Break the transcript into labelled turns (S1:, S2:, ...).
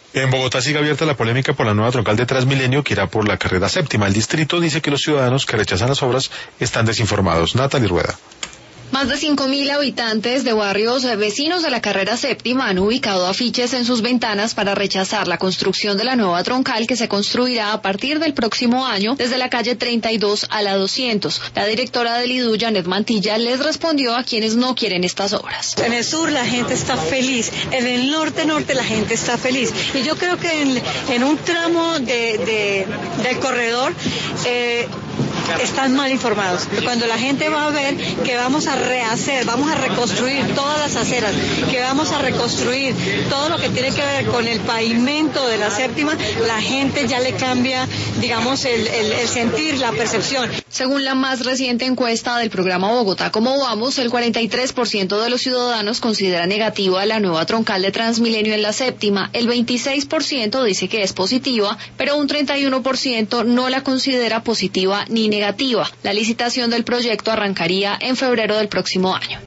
S1: En Bogotá sigue abierta la polémica por la nueva troncal de Transmilenio que irá por la carrera séptima. El distrito dice que los ciudadanos que rechazan las obras están desinformados. Natalie Rueda.
S2: Más de 5.000 habitantes de barrios vecinos de la carrera séptima han ubicado afiches en sus ventanas para rechazar la construcción de la nueva troncal que se construirá a partir del próximo año desde la calle 32 a la 200. La directora del IDU, Janet Mantilla, les respondió a quienes no quieren estas obras.
S3: En el sur la gente está feliz, en el norte la gente está feliz. Y yo creo que en un tramo del corredor están mal informados. Cuando la gente va a ver que vamos a rehacer, vamos a reconstruir todas las aceras, que vamos a reconstruir todo lo que tiene que ver con el pavimento de la séptima, la gente ya le cambia, digamos, el sentir, la percepción.
S2: Según la más reciente encuesta del programa Bogotá Como Vamos, el 43% de los ciudadanos considera negativa la nueva troncal de Transmilenio en la séptima, el 26% dice que es positiva, pero un 31% no la considera positiva ni negativa. La licitación del proyecto arrancaría en febrero del próximo año.